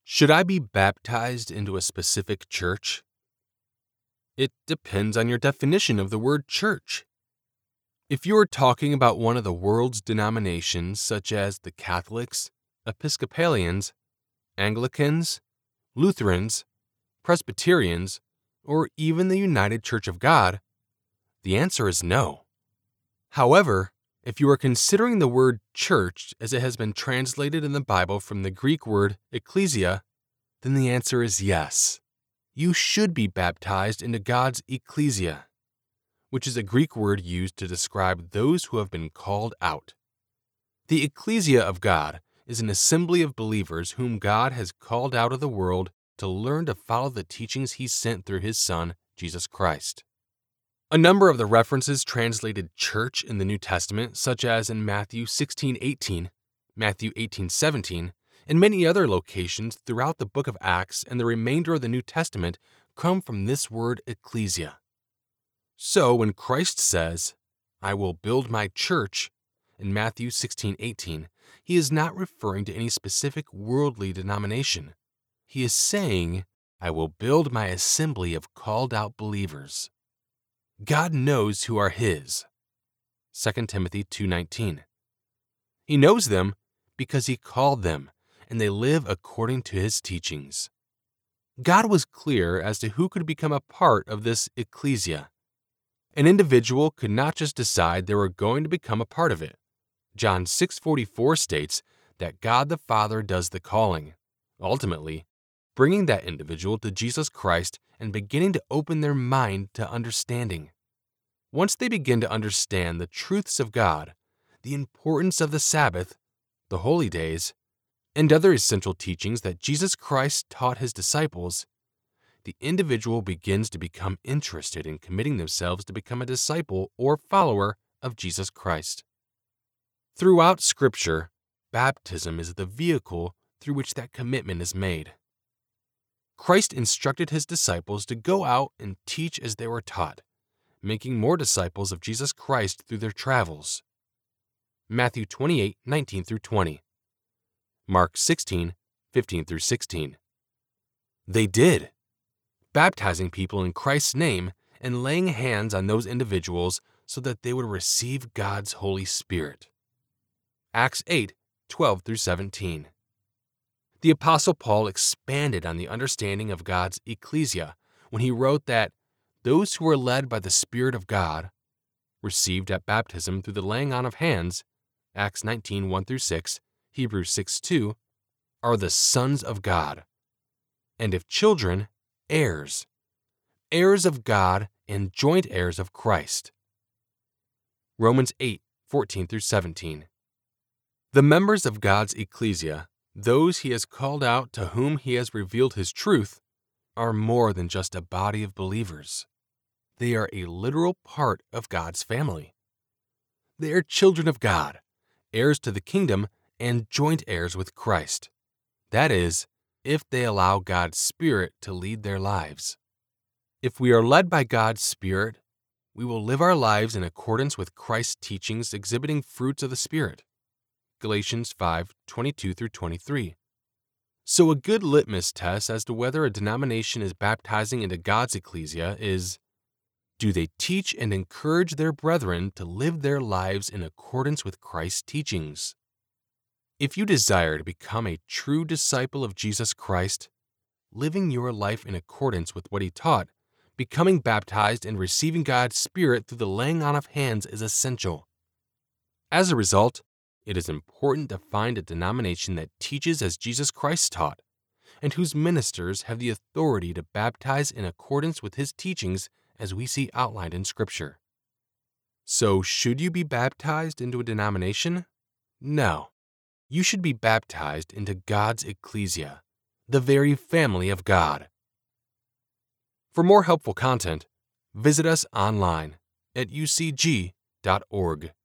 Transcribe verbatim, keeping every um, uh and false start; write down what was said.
Should I be baptized into a specific church? It depends on your definition of the word church. If you are talking about one of the world's denominations, such as the Catholics, Episcopalians, Anglicans, Lutherans, Presbyterians, or even the United Church of God, the answer is no. However, if you are considering the word church as it has been translated in the Bible from the Greek word ecclesia, then the answer is yes. You should be baptized into God's ecclesia, which is a Greek word used to describe those who have been called out. The ecclesia of God is an assembly of believers whom God has called out of the world to learn to follow the teachings He sent through His Son, Jesus Christ. A number of the references translated church in the New Testament, such as in Matthew sixteen eighteen, Matthew eighteen seventeen, and many other locations throughout the book of Acts and the remainder of the New Testament, come from this word ecclesia. So when Christ says, "I will build my church," in Matthew sixteen eighteen, He is not referring to any specific worldly denomination. He is saying, "I will build my assembly of called out believers." God knows who are His. Second Timothy two nineteen. He knows them because He called them, and they live according to His teachings. God was clear as to who could become a part of this ecclesia. An individual could not just decide they were going to become a part of it. John six forty-four states that God the Father does the calling, ultimately bringing that individual to Jesus Christ and beginning to open their mind to understanding. Once they begin to understand the truths of God, the importance of the Sabbath, the holy days, and other essential teachings that Jesus Christ taught His disciples, the individual begins to become interested in committing themselves to become a disciple or follower of Jesus Christ. Throughout Scripture, baptism is the vehicle through which that commitment is made. Christ instructed His disciples to go out and teach as they were taught, making more disciples of Jesus Christ through their travels. Matthew twenty-eight nineteen through twenty. Mark sixteen fifteen through sixteen. They did, baptizing people in Christ's name and laying hands on those individuals so that they would receive God's Holy Spirit. Acts eight twelve through seventeen. The Apostle Paul expanded on the understanding of God's ecclesia when he wrote that those who are led by the Spirit of God, received at baptism through the laying on of hands, Acts nineteen one through six, Hebrews six two, are the sons of God, and if children, heirs, heirs of God and joint heirs of Christ. Romans eight fourteen through seventeen. The members of God's ecclesia, those He has called out to whom He has revealed His truth, are more than just a body of believers. They are a literal part of God's family. They are children of God, heirs to the kingdom, and joint heirs with Christ. That is, if they allow God's Spirit to lead their lives. If we are led by God's Spirit, we will live our lives in accordance with Christ's teachings exhibiting fruits of the Spirit. Galatians five twenty-two through twenty-three. So a good litmus test as to whether a denomination is baptizing into God's ecclesia is, do they teach and encourage their brethren to live their lives in accordance with Christ's teachings? If you desire to become a true disciple of Jesus Christ, living your life in accordance with what He taught, becoming baptized and receiving God's Spirit through the laying on of hands is essential. As a result, it is important to find a denomination that teaches as Jesus Christ taught, and whose ministers have the authority to baptize in accordance with His teachings as we see outlined in Scripture. So, should you be baptized into a denomination? No. You should be baptized into God's ecclesia, the very family of God. For more helpful content, visit us online at u c g dot org.